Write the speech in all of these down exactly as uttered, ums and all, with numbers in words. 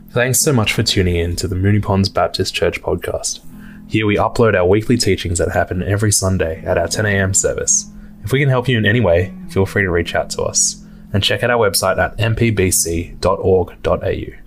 Thanks so much for tuning in to the Moonee Ponds Baptist Church podcast. Here we upload our weekly teachings that happen every Sunday at our ten a.m. service. If we can help you in any way, feel free to reach out to us. And check out our website at m p b c dot org dot a u.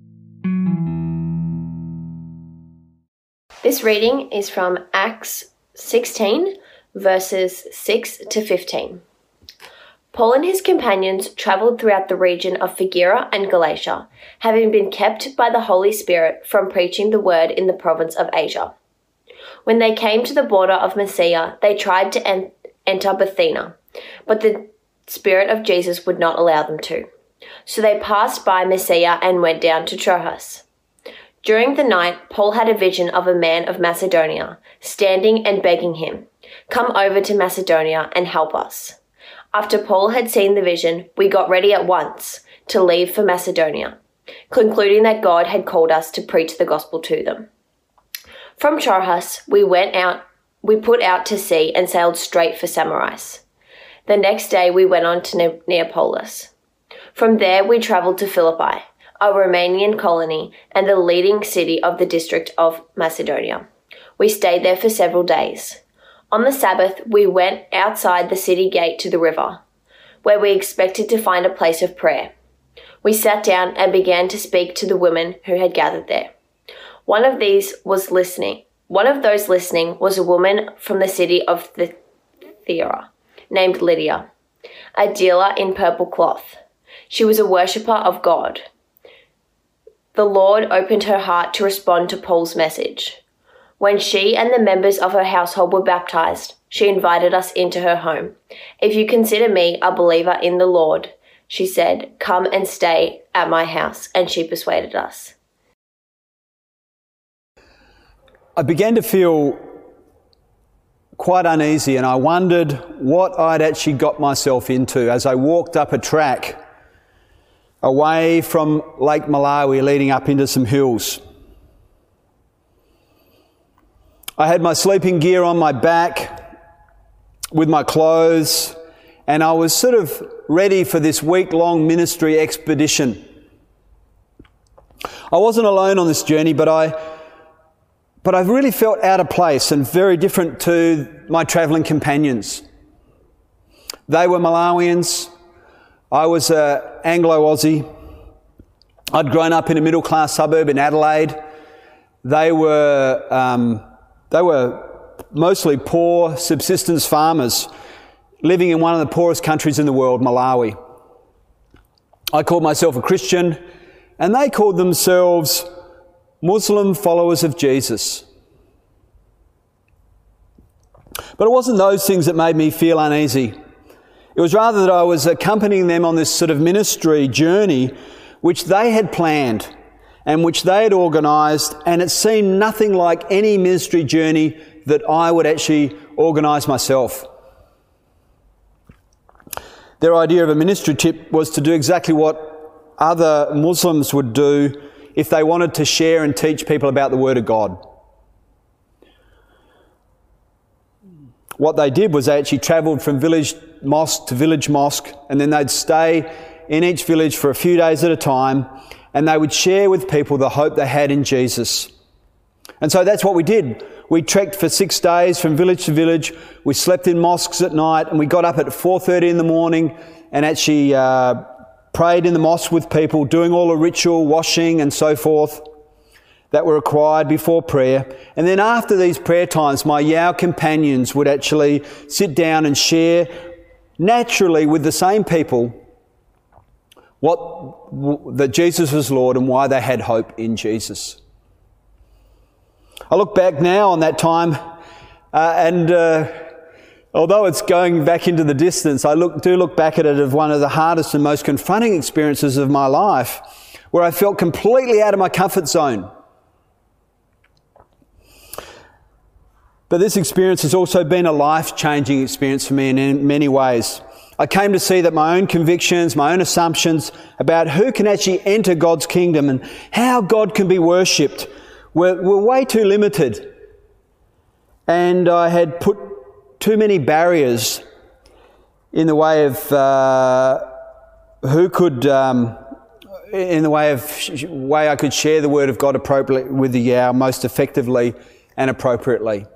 This reading is from Acts sixteen, verses six to fifteen. Paul and his companions travelled throughout the region of Phrygia and Galatia, having been kept by the Holy Spirit from preaching the word in the province of Asia. When they came to the border of Mysia, they tried to en- enter Bithynia, but the Spirit of Jesus would not allow them to. So they passed by Mysia and went down to Troas. During the night, Paul had a vision of a man of Macedonia, standing and begging him, "Come over to Macedonia and help us." After Paul had seen the vision, we got ready at once to leave for Macedonia, concluding that God had called us to preach the gospel to them. From Troas, we went out, we put out to sea and sailed straight for Samaris. The next day, we went on to ne- Neapolis. From there, we travelled to Philippi, a Romanian colony and the leading city of the district of Macedonia. We stayed there for several days. On the Sabbath, we went outside the city gate to the river, where we expected to find a place of prayer. We sat down and began to speak to the women who had gathered there. One of these was listening. One of those listening was a woman from the city of Thyatira, named Lydia, a dealer in purple cloth. She was a worshipper of God. The Lord opened her heart to respond to Paul's message. When she and the members of her household were baptized, she invited us into her home. "If you consider me a believer in the Lord," she said, "come and stay at my house." And she persuaded us. I began to feel quite uneasy, and I wondered what I'd actually got myself into as I walked up a track away from Lake Malawi leading up into some hills. I had my sleeping gear on my back with my clothes, and I was sort of ready for this week-long ministry expedition. I wasn't alone on this journey, but I but I really felt out of place and very different to my travelling companions. They were Malawians. I was an Anglo-Aussie. I'd grown up in a middle-class suburb in Adelaide. They were um, they were mostly poor subsistence farmers living in one of the poorest countries in the world, Malawi. I called myself a Christian, and they called themselves Muslim followers of Jesus. But it wasn't those things that made me feel uneasy. It was rather that I was accompanying them on this sort of ministry journey which they had planned and which they had organised, and it seemed nothing like any ministry journey that I would actually organise myself. Their idea of a ministry trip was to do exactly what other Muslims would do if they wanted to share and teach people about the Word of God. What they did was they actually travelled from village mosque to village mosque, and then they'd stay in each village for a few days at a time, and they would share with people the hope they had in Jesus. And so that's what we did. We trekked for six days from village to village. We slept in mosques at night, and we got up at four thirty in the morning and actually uh, prayed in the mosque with people, doing all the ritual washing and so forth that were required before prayer. And then after these prayer times, my Yao companions would actually sit down and share naturally with the same people what that Jesus was Lord and why they had hope in Jesus. I look back now on that time, uh, and uh, although it's going back into the distance, I look, do look back at it as one of the hardest and most confronting experiences of my life, where I felt completely out of my comfort zone. But this experience has also been a life-changing experience for me in many ways. I came to see that my own convictions, my own assumptions about who can actually enter God's kingdom and how God can be worshipped were, were way too limited. And I had put too many barriers in the way of uh, who could um, in the way of way I could share the Word of God appropriately with the hour most effectively and appropriately.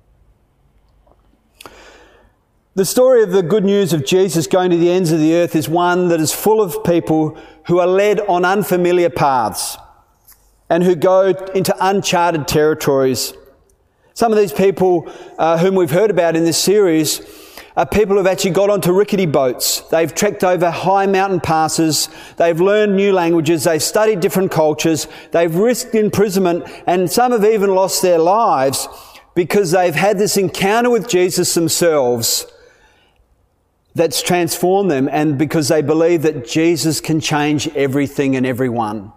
The story of the good news of Jesus going to the ends of the earth is one that is full of people who are led on unfamiliar paths and who go into uncharted territories. Some of these people uh, whom we've heard about in this series are people who've actually got onto rickety boats. They've trekked over high mountain passes. They've learned new languages. They've studied different cultures. They've risked imprisonment, and some have even lost their lives because they've had this encounter with Jesus themselves that's transformed them, and because they believe that Jesus can change everything and everyone.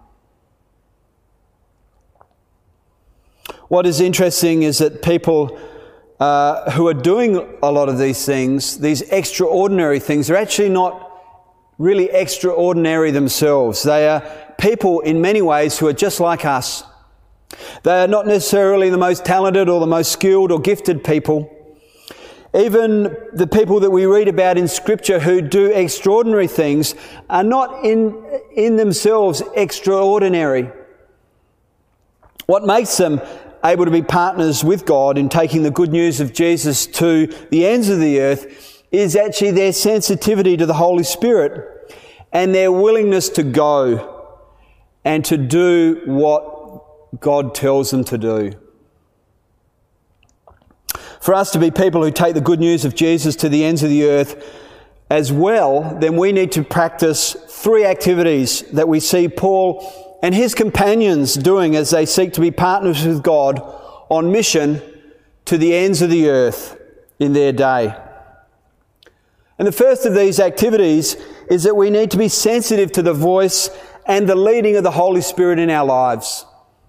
What is interesting is that people uh, who are doing a lot of these things, these extraordinary things, are actually not really extraordinary themselves. They are people in many ways who are just like us. They are not necessarily the most talented or the most skilled or gifted people. Even the people that we read about in Scripture who do extraordinary things are not in, in themselves extraordinary. What makes them able to be partners with God in taking the good news of Jesus to the ends of the earth is actually their sensitivity to the Holy Spirit and their willingness to go and to do what God tells them to do. For us to be people who take the good news of Jesus to the ends of the earth as well, then we need to practice three activities that we see Paul and his companions doing as they seek to be partners with God on mission to the ends of the earth in their day. And the first of these activities is that we need to be sensitive to the voice and the leading of the Holy Spirit in our lives.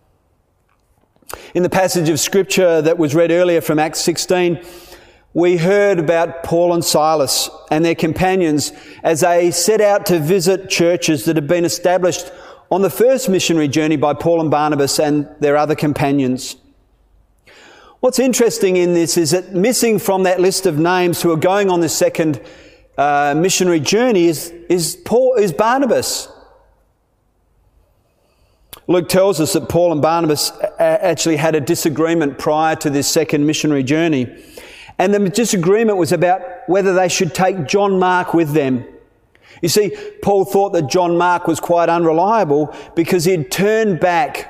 In the passage of Scripture that was read earlier from Acts sixteen, we heard about Paul and Silas and their companions as they set out to visit churches that had been established on the first missionary journey by Paul and Barnabas and their other companions. What's interesting in this is that missing from that list of names who are going on this second uh, missionary journey is, is, Paul, is Barnabas. Luke tells us that Paul and Barnabas actually had a disagreement prior to this second missionary journey. And the disagreement was about whether they should take John Mark with them. You see, Paul thought that John Mark was quite unreliable because he'd turned back.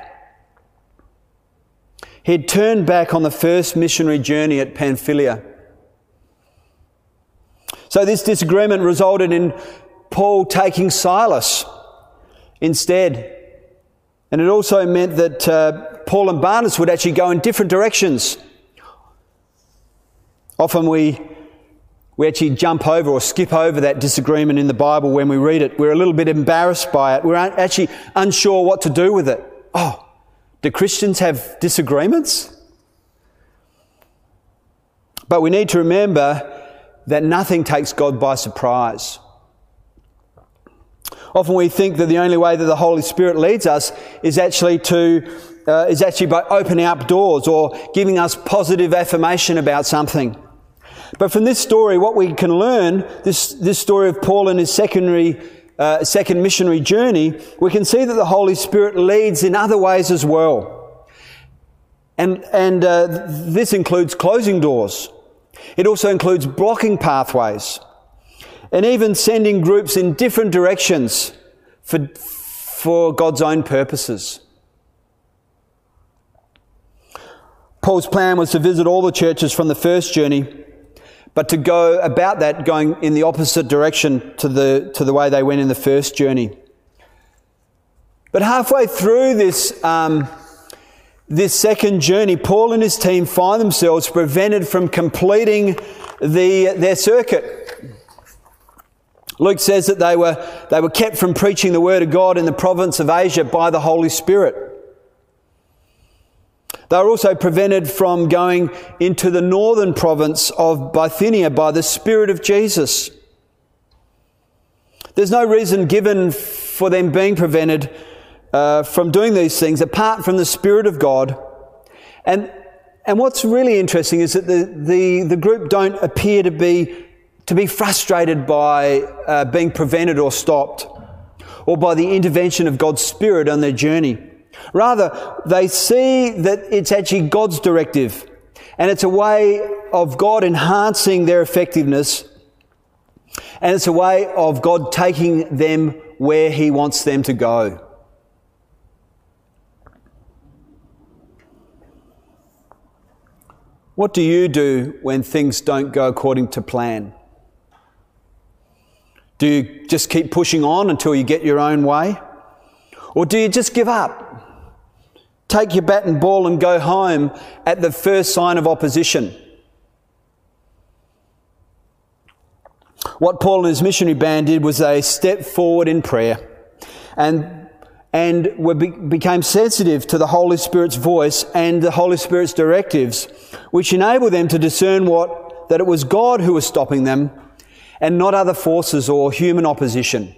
He'd turned back on the first missionary journey at Pamphylia. So this disagreement resulted in Paul taking Silas instead. And it also meant that uh, Paul and Barnabas would actually go in different directions. Often we we actually jump over or skip over that disagreement in the Bible when we read it. We're a little bit embarrassed by it. We're actually unsure what to do with it. Oh, do Christians have disagreements? But we need to remember that nothing takes God by surprise. Often we think that the only way that the Holy Spirit leads us is actually to uh, is actually by opening up doors or giving us positive affirmation about something. But from this story, what we can learn, this this story of Paul and his secondary uh, second missionary journey, we can see that the Holy Spirit leads in other ways as well, and and uh, this includes closing doors. It also includes blocking pathways, and even sending groups in different directions for, for God's own purposes. Paul's plan was to visit all the churches from the first journey, but to go about that going in the opposite direction to the, to the way they went in the first journey. But halfway through this, um, this second journey, Paul and his team find themselves prevented from completing the, their circuit. Luke says that they were, they were kept from preaching the word of God in the province of Asia by the Holy Spirit. They were also prevented from going into the northern province of Bithynia by the Spirit of Jesus. There's no reason given for them being prevented uh, from doing these things apart from the Spirit of God. And and what's really interesting is that the, the, the group don't appear to be to be frustrated by uh, being prevented or stopped. or by the intervention of God's Spirit on their journey. Rather, they see that it's actually God's directive, and it's a way of God enhancing their effectiveness, and it's a way of God taking them where He wants them to go. What do you do when things don't go according to plan? Do you just keep pushing on until you get your own way? Or do you just give up? Take your bat and ball and go home at the first sign of opposition? What Paul and his missionary band did was they stepped forward in prayer and, and were, became sensitive to the Holy Spirit's voice and the Holy Spirit's directives, which enabled them to discern what, that it was God who was stopping them and not other forces or human opposition.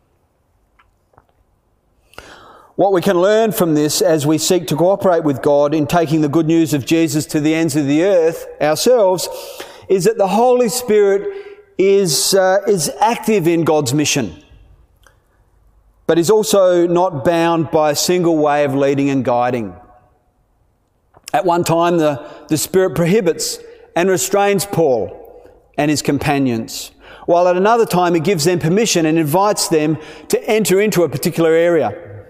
What we can learn from this as we seek to cooperate with God in taking the good news of Jesus to the ends of the earth ourselves is that the Holy Spirit is, uh, is active in God's mission, but is also not bound by a single way of leading and guiding. At one time, the, the Spirit prohibits and restrains Paul and his companions, while at another time he gives them permission and invites them to enter into a particular area.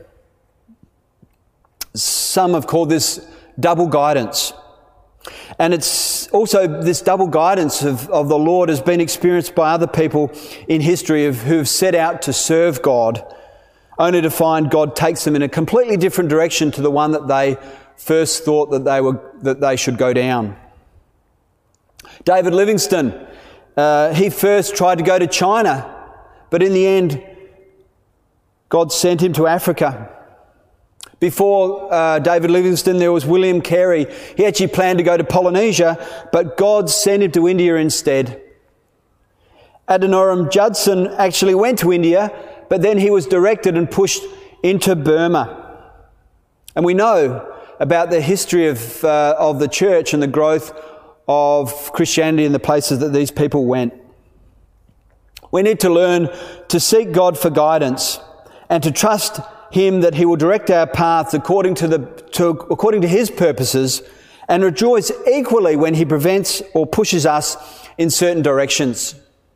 Some have called this double guidance. And it's also this double guidance of, of the Lord has been experienced by other people in history of, who have set out to serve God, only to find God takes them in a completely different direction to the one that they first thought that they were that they should go down. David Livingstone, uh, he first tried to go to China, but in the end, God sent him to Africa. Before uh, David Livingstone, there was William Carey. He actually planned to go to Polynesia, but God sent him to India instead. Adoniram Judson actually went to India, but then he was directed and pushed into Burma. And we know about the history of, uh, of the church and the growth of Christianity in the places that these people went. We need to learn to seek God for guidance and to trust Him that He will direct our paths according to, the, to, according to His purposes, and rejoice equally when He prevents or pushes us in certain directions.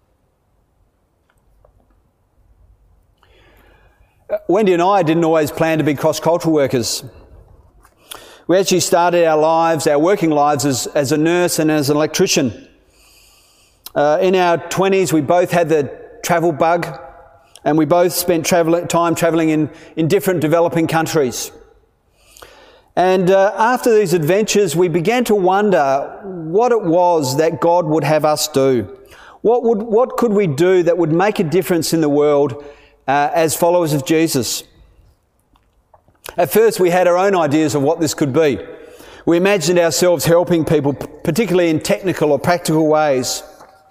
Wendy and I didn't always plan to be cross-cultural workers. We actually started our lives, our working lives, as, as a nurse and as an electrician. Uh, in our twenties, we both had the travel bug, and we both spent travel, time travelling in, in different developing countries. And uh, after these adventures, we began to wonder what it was that God would have us do. What would, what could we do that would make a difference in the world uh, as followers of Jesus? At first, we had our own ideas of what this could be. We imagined ourselves helping people, particularly in technical or practical ways.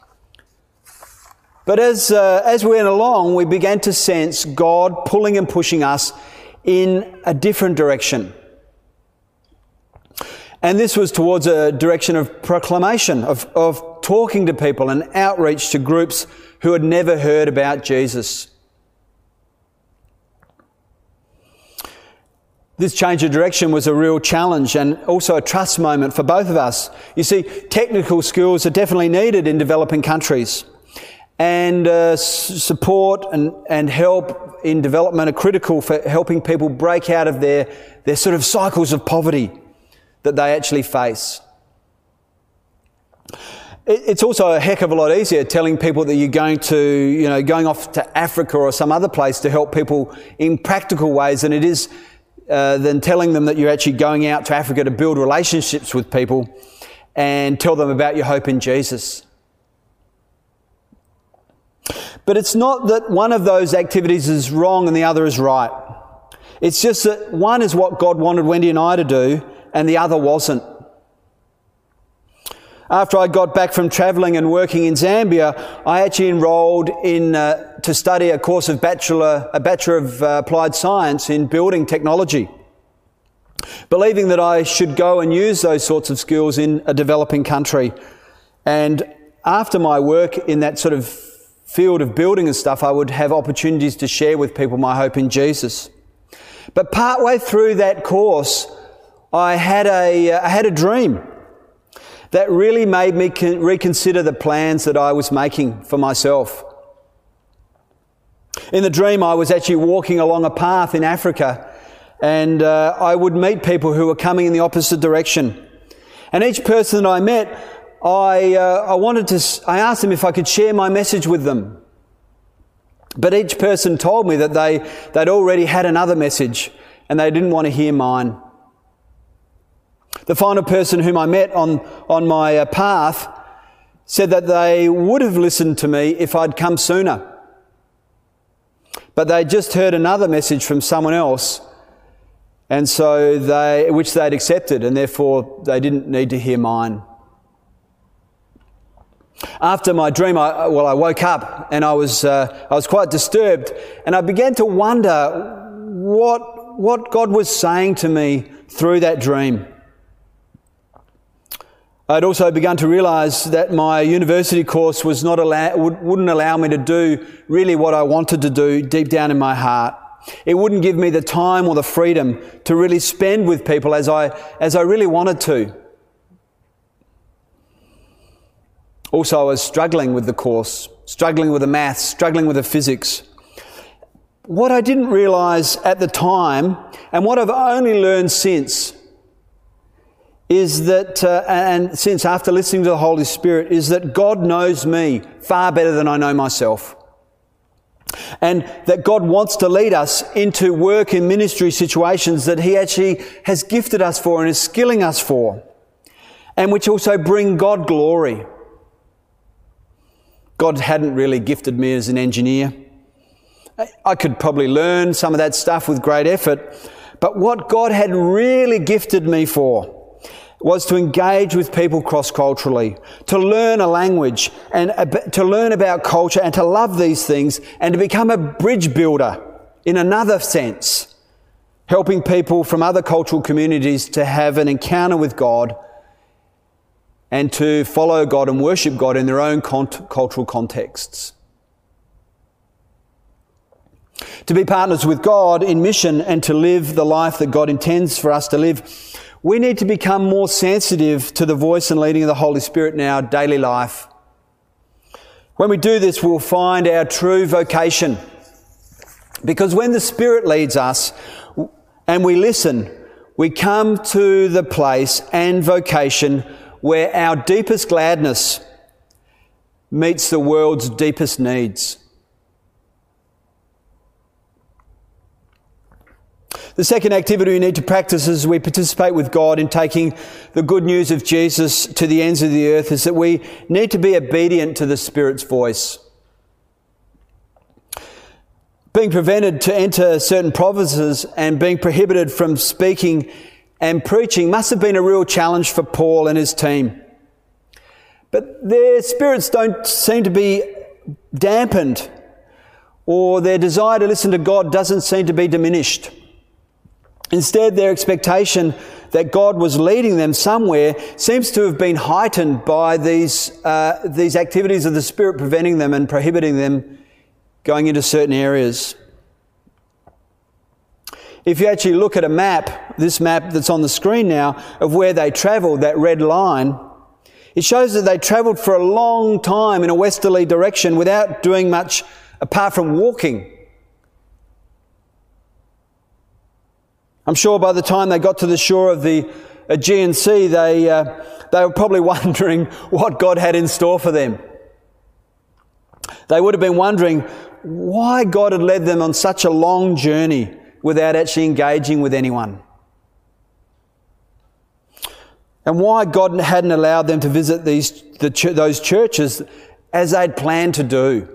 But as, uh, as we went along, we began to sense God pulling and pushing us in a different direction. And this was towards a direction of proclamation, of, of talking to people and outreach to groups who had never heard about Jesus. This change of direction was a real challenge and also a trust moment for both of us. You see, technical skills are definitely needed in developing countries. And uh, support and, and help in development are critical for helping people break out of their, their sort of cycles of poverty that they actually face. It, it's also a heck of a lot easier telling people that you're going to, you know, going off to Africa or some other place to help people in practical ways than it is uh, than telling them that you're actually going out to Africa to build relationships with people and tell them about your hope in Jesus. But it's not that one of those activities is wrong and the other is right. It's just that one is what God wanted Wendy and I to do, and the other wasn't. After I got back from travelling and working in Zambia, I actually enrolled in uh, to study a course of bachelor, a Bachelor of uh, Applied Science in Building Technology, believing that I should go and use those sorts of skills in a developing country. And after my work in that sort of field of building and stuff, I would have opportunities to share with people my hope in Jesus. But partway through that course, I had a, I had a dream that really made me con- reconsider the plans that I was making for myself. In the dream, I was actually walking along a path in Africa, and uh, I would meet people who were coming in the opposite direction. And each person that I met, I uh, I wanted to. I asked them if I could share my message with them, but each person told me that they they'd already had another message, and they didn't want to hear mine. The final person whom I met on, on my uh, path said that they would have listened to me if I'd come sooner. But they just heard another message from someone else, and so they, which they'd accepted, and therefore they didn't need to hear mine. After my dream, I, well, I woke up and I was uh, I was quite disturbed, and I began to wonder what what God was saying to me through that dream. I'd also begun to realise that my university course was not allow, wouldn't allow me to do really what I wanted to do deep down in my heart. It wouldn't give me the time or the freedom to really spend with people as I as I really wanted to. Also, I was struggling with the course, struggling with the maths, struggling with the physics. What I didn't realise at the time, and what I've only learned since, is that, uh, and since after listening to the Holy Spirit, is that God knows me far better than I know myself. And that God wants to lead us into work and ministry situations that He actually has gifted us for and is skilling us for, and which also bring God glory. God hadn't really gifted me as an engineer. I could probably learn some of that stuff with great effort, but what God had really gifted me for was to engage with people cross-culturally, to learn a language and to learn about culture and to love these things and to become a bridge builder in another sense, helping people from other cultural communities to have an encounter with God and to follow God and worship God in their own cont- cultural contexts. To be partners with God in mission and to live the life that God intends for us to live, we need to become more sensitive to the voice and leading of the Holy Spirit in our daily life. When we do this, we'll find our true vocation. Because when the Spirit leads us and we listen, we come to the place and vocation where our deepest gladness meets the world's deepest needs. The second activity we need to practice as we participate with God in taking the good news of Jesus to the ends of the earth is that we need to be obedient to the Spirit's voice. Being prevented to enter certain provinces and being prohibited from speaking and preaching must have been a real challenge for Paul and his team. But their spirits don't seem to be dampened, or their desire to listen to God doesn't seem to be diminished. Instead, their expectation that God was leading them somewhere seems to have been heightened by these uh, these activities of the Spirit preventing them and prohibiting them going into certain areas. If you actually look at a map, this map that's on the screen now, of where they travelled, that red line, it shows that they travelled for a long time in a westerly direction without doing much apart from walking. I'm sure by the time they got to the shore of the Aegean Sea, they uh, they were probably wondering what God had in store for them. They would have been wondering why God had led them on such a long journey without actually engaging with anyone. And why God hadn't allowed them to visit these the ch- those churches as they'd planned to do.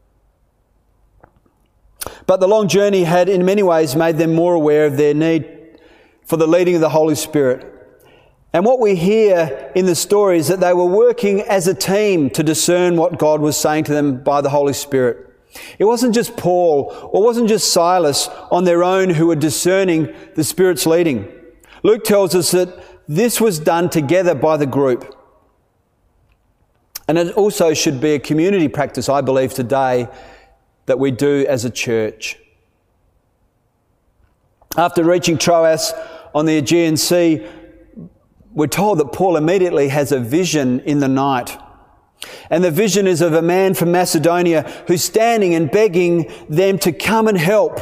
But the long journey had in many ways made them more aware of their need for the leading of the Holy Spirit. And what we hear in the story is that they were working as a team to discern what God was saying to them by the Holy Spirit. It wasn't just Paul or wasn't just Silas on their own who were discerning the Spirit's leading. Luke tells us that this was done together by the group. And it also should be a community practice, I believe, today that we do as a church. After reaching Troas on the Aegean Sea, we're told that Paul immediately has a vision in the night. And the vision is of a man from Macedonia who's standing and begging them to come and help.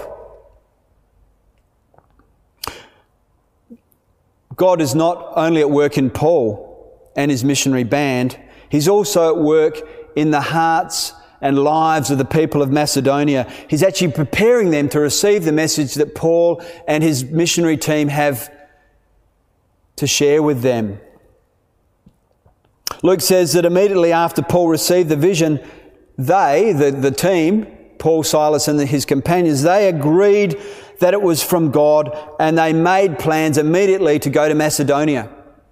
God is not only at work in Paul and his missionary band, he's also at work in the hearts and lives of the people of Macedonia. He's actually preparing them to receive the message that Paul and his missionary team have to share with them. Luke says that immediately after Paul received the vision, they, the, the team, Paul, Silas and his companions, they agreed that it was from God, and they made plans immediately to go to Macedonia.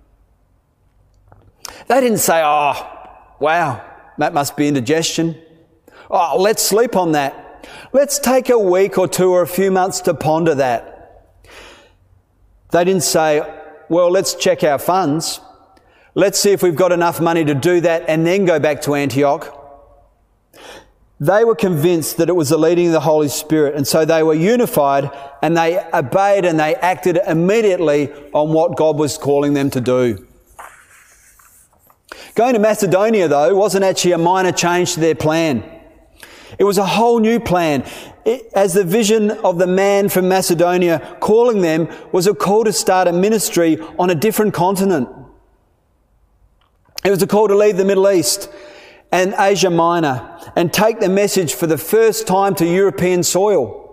They didn't say, oh, wow, that must be indigestion. Oh, let's sleep on that. Let's take a week or two or a few months to ponder that. They didn't say, well, let's check our funds. Let's see if we've got enough money to do that and then go back to Antioch. They were convinced that it was the leading of the Holy Spirit, and so they were unified and they obeyed and they acted immediately on what God was calling them to do. Going to Macedonia, though, wasn't actually a minor change to their plan. It was a whole new plan. It, as the vision of the man from Macedonia calling them was a call to start a ministry on a different continent. It was a call to leave the Middle East and Asia Minor and take the message for the first time to European soil.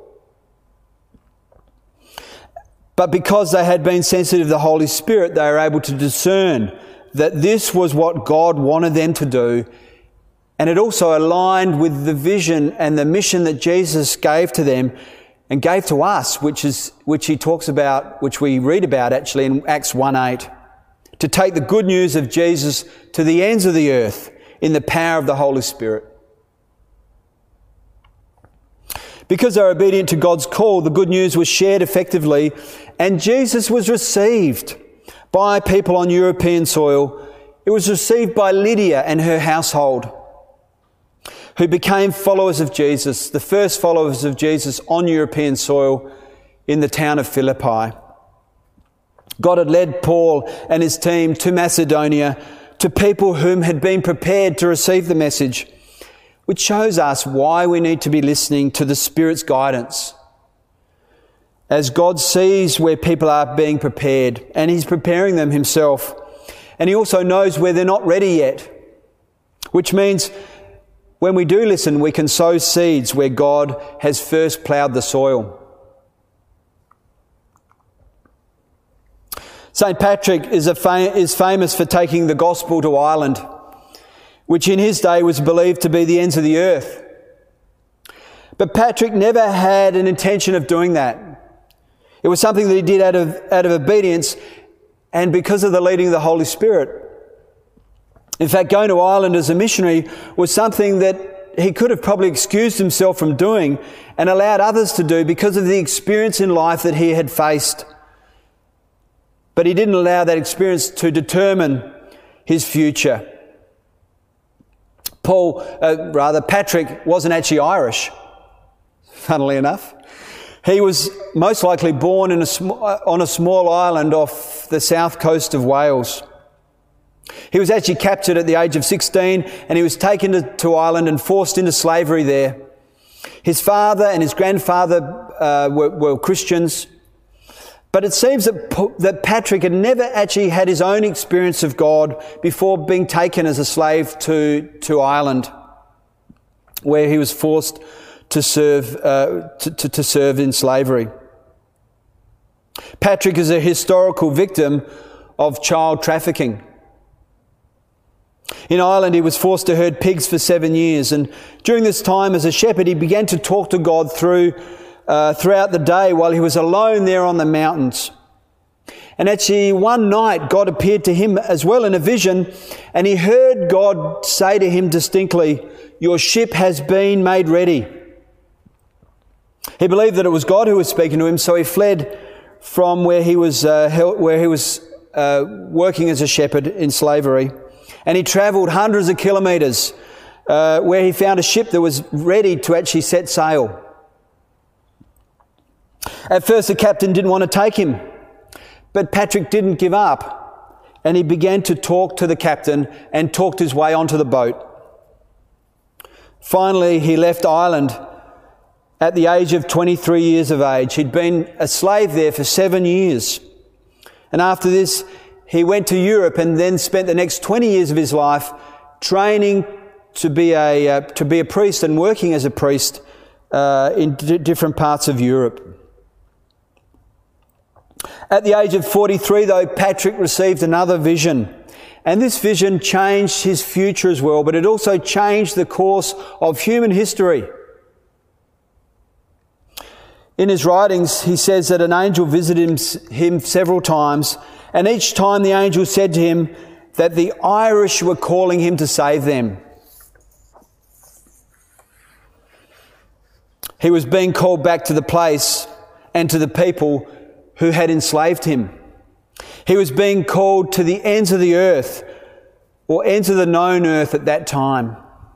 But because they had been sensitive to the Holy Spirit, they were able to discern that this was what God wanted them to do. And it also aligned with the vision and the mission that Jesus gave to them and gave to us, which is which he talks about, which we read about actually in Acts one eight. To take the good news of Jesus to the ends of the earth in the power of the Holy Spirit. Because they were obedient to God's call, the good news was shared effectively, and Jesus was received by people on European soil. It was received by Lydia and her household, who became followers of Jesus, the first followers of Jesus on European soil in the town of Philippi. God had led Paul and his team to Macedonia, to people whom had been prepared to receive the message, which shows us why we need to be listening to the Spirit's guidance. As God sees where people are being prepared, and he's preparing them himself, and he also knows where they're not ready yet, which means when we do listen, we can sow seeds where God has first ploughed the soil. Saint Patrick is, a fam- is famous for taking the gospel to Ireland, which in his day was believed to be the ends of the earth. But Patrick never had an intention of doing that. It was something that he did out of, out of obedience and because of the leading of the Holy Spirit. In fact, going to Ireland as a missionary was something that he could have probably excused himself from doing and allowed others to do because of the experience in life that he had faced. But he didn't allow that experience to determine his future. Paul, uh, rather, Patrick wasn't actually Irish, funnily enough. He was most likely born in a sm- on a small island off the south coast of Wales. He was actually captured at the age of sixteen and he was taken to, to Ireland and forced into slavery there. His father and his grandfather uh, were, were Christians. But it seems that, that Patrick had never actually had his own experience of God before being taken as a slave to, to Ireland, where he was forced to serve, uh, to, to, to serve in slavery. Patrick is a historical victim of child trafficking. In Ireland, he was forced to herd pigs for seven years, and during this time as a shepherd, he began to talk to God through Uh, throughout the day while he was alone there on the mountains. And actually one night God appeared to him as well in a vision, and he heard God say to him distinctly, "Your ship has been made ready." He believed that it was God who was speaking to him, so he fled from where he was uh, held, where he was uh, working as a shepherd in slavery, And he travelled hundreds of kilometres uh, where he found a ship that was ready to actually set sail. At first the captain didn't want to take him, but Patrick didn't give up, and he began to talk to the captain and talked his way onto the boat. Finally, he left Ireland at the age of twenty-three years of age. He'd been a slave there for seven years. And after this, he went to Europe and then spent the next twenty years of his life training to be a, uh, to be a priest and working as a priest uh, in d- different parts of Europe. At the age of forty-three, though, Patrick received another vision. And this vision changed his future as well, but it also changed the course of human history. In his writings, he says that an angel visited him, him several times, and each time the angel said to him that the Irish were calling him to save them. He was being called back to the place and to the people who had enslaved him. He was being called to the ends of the earth, or ends of the known earth at that time,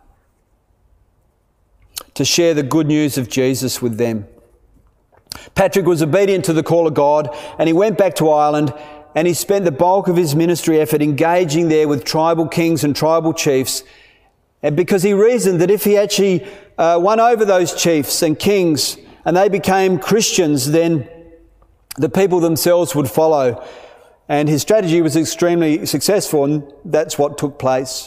to share the good news of Jesus with them. Patrick was obedient to the call of God, and he went back to Ireland, and he spent the bulk of his ministry effort engaging there with tribal kings and tribal chiefs, and because he reasoned that if he actually uh, won over those chiefs and kings and they became Christians, then the people themselves would follow. And his strategy was extremely successful, and that's what took place.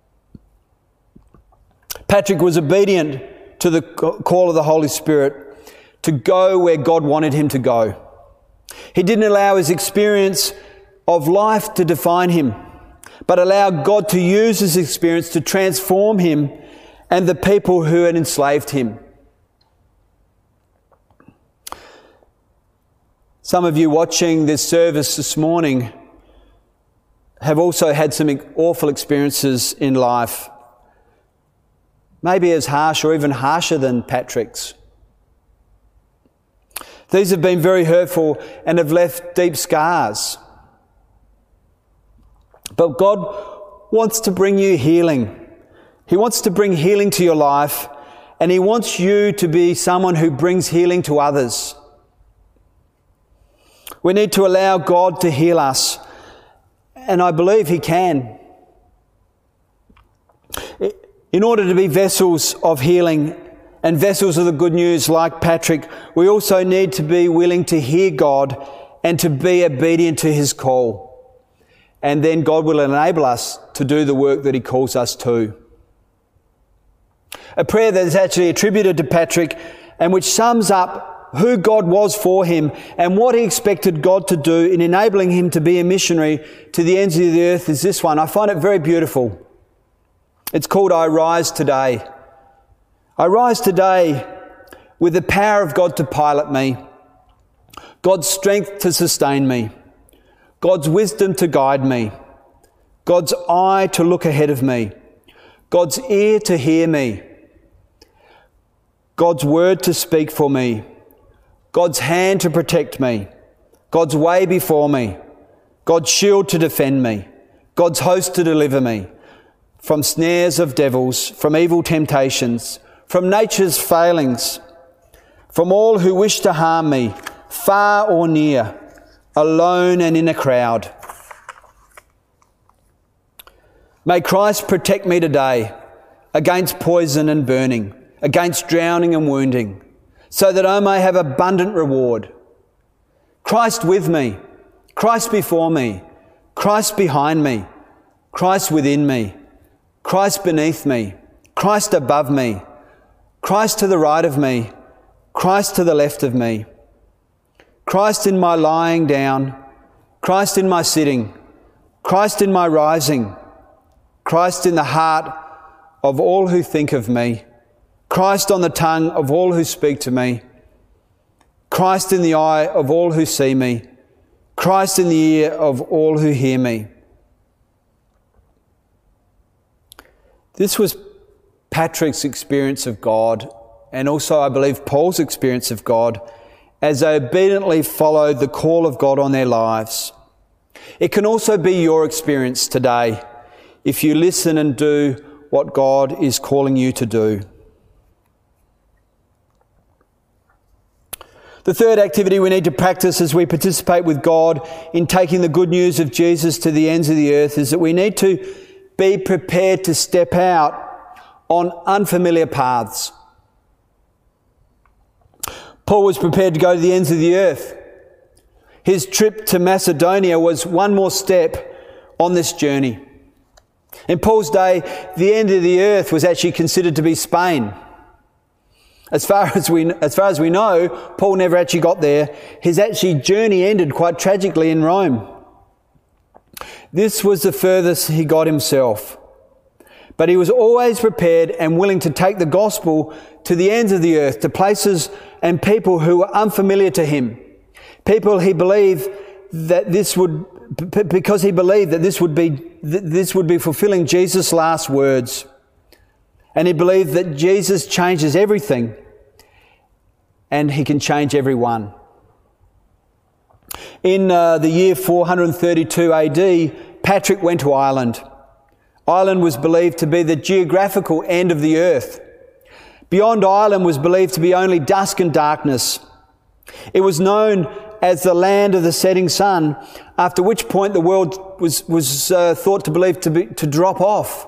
Patrick was obedient to the call of the Holy Spirit to go where God wanted him to go. He didn't allow his experience of life to define him, but allowed God to use his experience to transform him and the people who had enslaved him. Some of you watching this service this morning have also had some awful experiences in life, maybe as harsh or even harsher than Patrick's. These have been very hurtful and have left deep scars. But God wants to bring you healing. He wants to bring healing to your life, and He wants you to be someone who brings healing to others. We need to allow God to heal us, and I believe He can. In order to be vessels of healing and vessels of the good news like Patrick, we also need to be willing to hear God and to be obedient to His call. And then God will enable us to do the work that He calls us to. A prayer that is actually attributed to Patrick and which sums up who God was for him and what he expected God to do in enabling him to be a missionary to the ends of the earth is this one. I find it very beautiful. It's called I Rise Today. I rise today with the power of God to pilot me, God's strength to sustain me, God's wisdom to guide me, God's eye to look ahead of me, God's ear to hear me, God's word to speak for me, God's hand to protect me, God's way before me, God's shield to defend me, God's host to deliver me from snares of devils, from evil temptations, from nature's failings, from all who wish to harm me, far or near, alone and in a crowd. May Christ protect me today against poison and burning, against drowning and wounding, so that I may have abundant reward. Christ with me, Christ before me, Christ behind me, Christ within me, Christ beneath me, Christ above me, Christ to the right of me, Christ to the left of me, Christ in my lying down, Christ in my sitting, Christ in my rising, Christ in the heart of all who think of me, Christ on the tongue of all who speak to me, Christ in the eye of all who see me, Christ in the ear of all who hear me. This was Patrick's experience of God, and also I believe Paul's experience of God, as they obediently followed the call of God on their lives. It can also be your experience today if you listen and do what God is calling you to do. The third activity we need to practice as we participate with God in taking the good news of Jesus to the ends of the earth is that we need to be prepared to step out on unfamiliar paths. Paul was prepared to go to the ends of the earth. His trip to Macedonia was one more step on this journey. In Paul's day, the end of the earth was actually considered to be Spain. As far as we, as far as we know, Paul never actually got there. His actually journey ended quite tragically in Rome. This was the furthest he got himself. But he was always prepared and willing to take the gospel to the ends of the earth, to places and people who were unfamiliar to him. People he believed that this would, because he believed that this would be, this would be fulfilling Jesus' last words. And he believed that Jesus changes everything and he can change everyone. In uh, the year four thirty-two A D, Patrick went to Ireland. Ireland was believed to be the geographical end of the earth. Beyond Ireland was believed to be only dusk and darkness. It was known as the land of the setting sun, after which point the world was, was uh, thought to believe to, be, to drop off.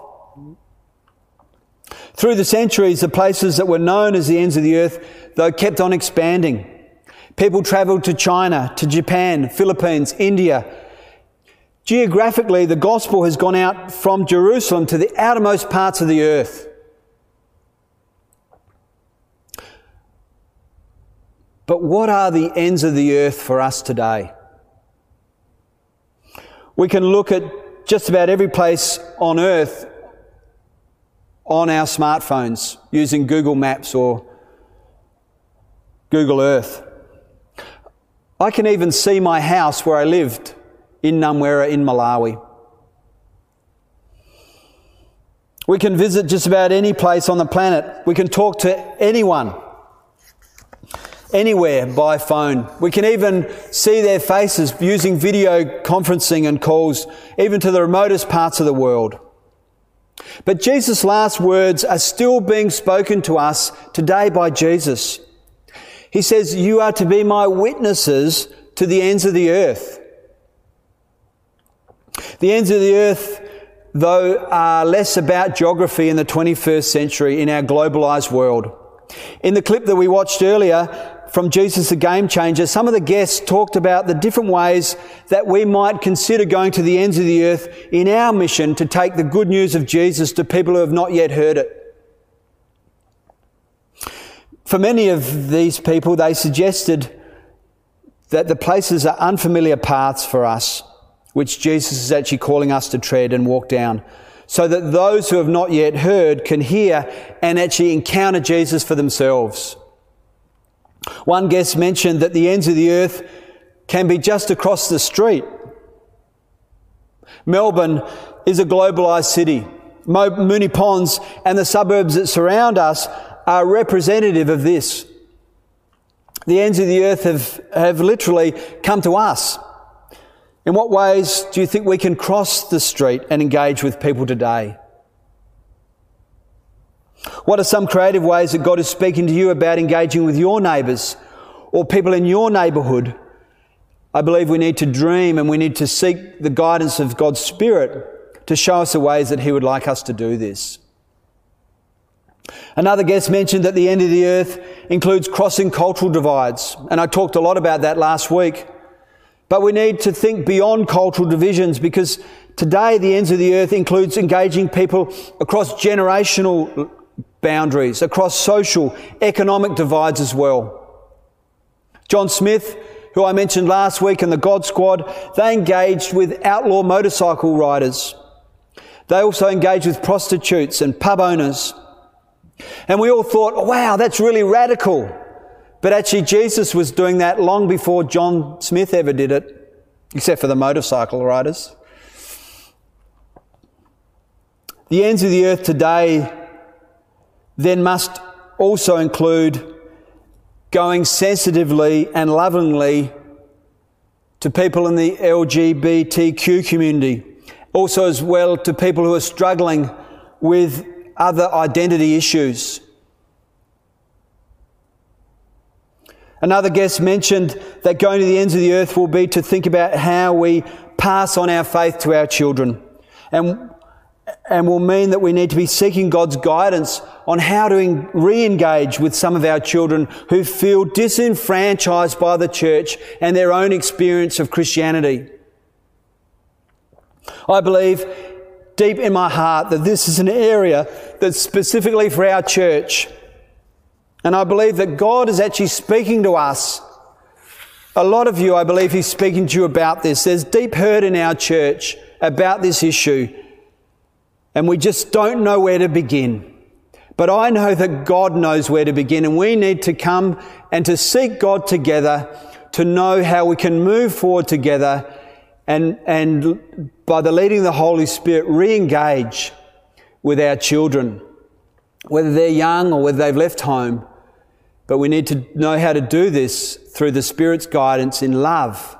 Through the centuries, the places that were known as the ends of the earth, though, kept on expanding. People travelled to China, to Japan, Philippines, India. Geographically, the gospel has gone out from Jerusalem to the outermost parts of the earth. But what are the ends of the earth for us today? We can look at just about every place on earth on our smartphones using Google Maps or Google Earth. I can even see my house where I lived in Numwera in Malawi. We can visit just about any place on the planet. We can talk to anyone, anywhere by phone. We can even see their faces using video conferencing and calls, even to the remotest parts of the world. But Jesus' last words are still being spoken to us today by Jesus. He says, "You are to be my witnesses to the ends of the earth." The ends of the earth, though, are less about geography in the twenty-first century in our globalised world. In the clip that we watched earlier from Jesus the Game Changer, some of the guests talked about the different ways that we might consider going to the ends of the earth in our mission to take the good news of Jesus to people who have not yet heard it. For many of these people, they suggested that the places are unfamiliar paths for us, which Jesus is actually calling us to tread and walk down, so that those who have not yet heard can hear and actually encounter Jesus for themselves. One guest mentioned that the ends of the earth can be just across the street. Melbourne is a globalised city. Moonee Ponds and the suburbs that surround us are representative of this. The ends of the earth have, have literally come to us. In what ways do you think we can cross the street and engage with people today? What are some creative ways that God is speaking to you about engaging with your neighbours or people in your neighbourhood? I believe we need to dream and we need to seek the guidance of God's Spirit to show us the ways that He would like us to do this. Another guest mentioned that the end of the earth includes crossing cultural divides, and I talked a lot about that last week. But we need to think beyond cultural divisions, because today the ends of the earth includes engaging people across generational boundaries, across social, economic divides as well. John Smith, who I mentioned last week, and the God Squad, they engaged with outlaw motorcycle riders. They also engaged with prostitutes and pub owners. And we all thought, oh, wow, that's really radical. But actually Jesus was doing that long before John Smith ever did it, except for the motorcycle riders. The ends of the earth today then must also include going sensitively and lovingly to people in the L G B T Q community Also as well to people who are struggling with other identity issues. Another guest mentioned that going to the ends of the earth will be to think about how we pass on our faith to our children, and, and will mean that we need to be seeking God's guidance on how to en- re-engage with some of our children who feel disenfranchised by the church and their own experience of Christianity. I believe deep in my heart that this is an area that's specifically for our church. And I believe that God is actually speaking to us. A lot of you, I believe He's speaking to you about this. There's deep hurt in our church about this issue, and we just don't know where to begin. But I know that God knows where to begin, and we need to come and to seek God together to know how we can move forward together and, and by the leading of the Holy Spirit, re-engage with our children, whether they're young or whether they've left home. But we need to know how to do this through the Spirit's guidance in love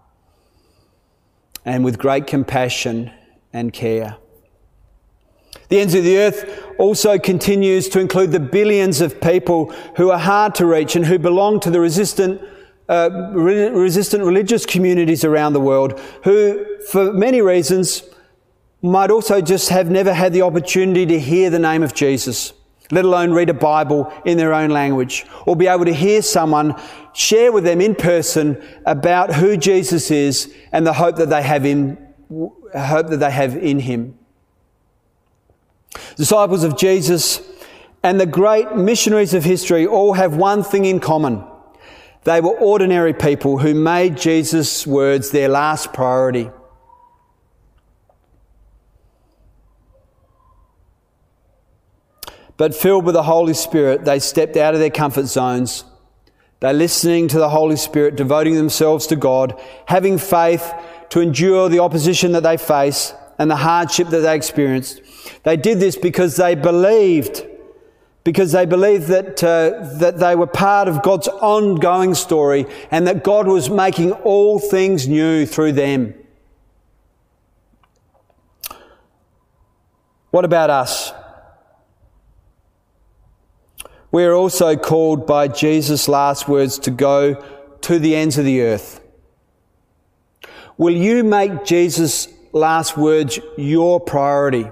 and with great compassion and care. The Ends of the Earth also continues to include the billions of people who are hard to reach and who belong to the resistant, uh, re- resistant religious communities around the world, who, for many reasons, might also just have never had the opportunity to hear the name of Jesus, let alone read a Bible in their own language, or be able to hear someone share with them in person about who Jesus is and the hope that they have in, hope that they have in Him. Disciples of Jesus and the great missionaries of history all have one thing in common. They were ordinary people who made Jesus' words their last priority. But filled with the Holy Spirit, they stepped out of their comfort zones. They're listening to the Holy Spirit, devoting themselves to God, having faith to endure the opposition that they face and the hardship that they experienced. They did this because they believed, because they believed that, uh, that they were part of God's ongoing story and that God was making all things new through them. What about us? We are also called by Jesus' last words to go to the ends of the earth. Will you make Jesus' last words your priority?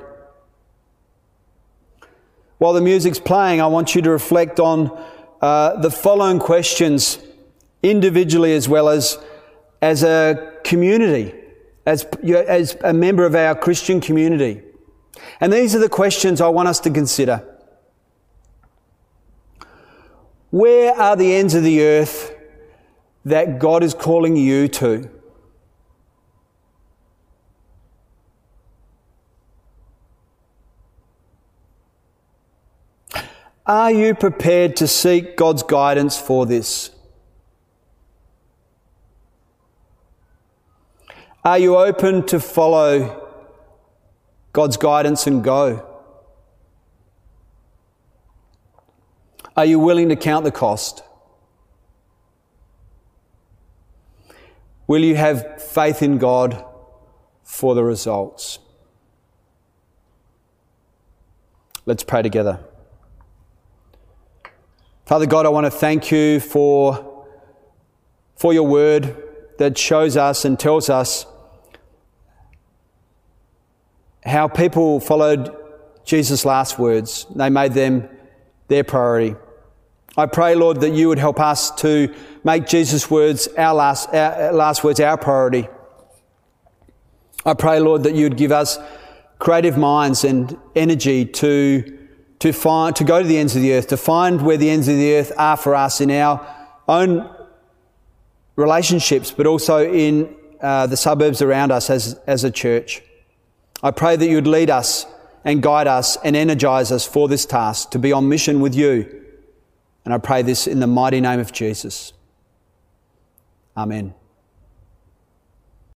While the music's playing, I want you to reflect on uh, the following questions, individually as well as as a community, as, as a member of our Christian community. And these are the questions I want us to consider. Where are the ends of the earth that God is calling you to? Are you prepared to seek God's guidance for this? Are you open to follow God's guidance and go? Are you willing to count the cost? Will you have faith in God for the results? Let's pray together. Father God, I want to thank you for, for your word that shows us and tells us how people followed Jesus' last words. They made them their priority. I pray, Lord, that you would help us to make Jesus' words our last, our last words our priority. I pray, Lord, that you would give us creative minds and energy to to find, to go to the ends of the earth, to find where the ends of the earth are for us in our own relationships, but also in uh, the suburbs around us as, as a church. I pray that you would lead us and guide us and energize us for this task, to be on mission with you. And I pray this in the mighty name of Jesus. Amen.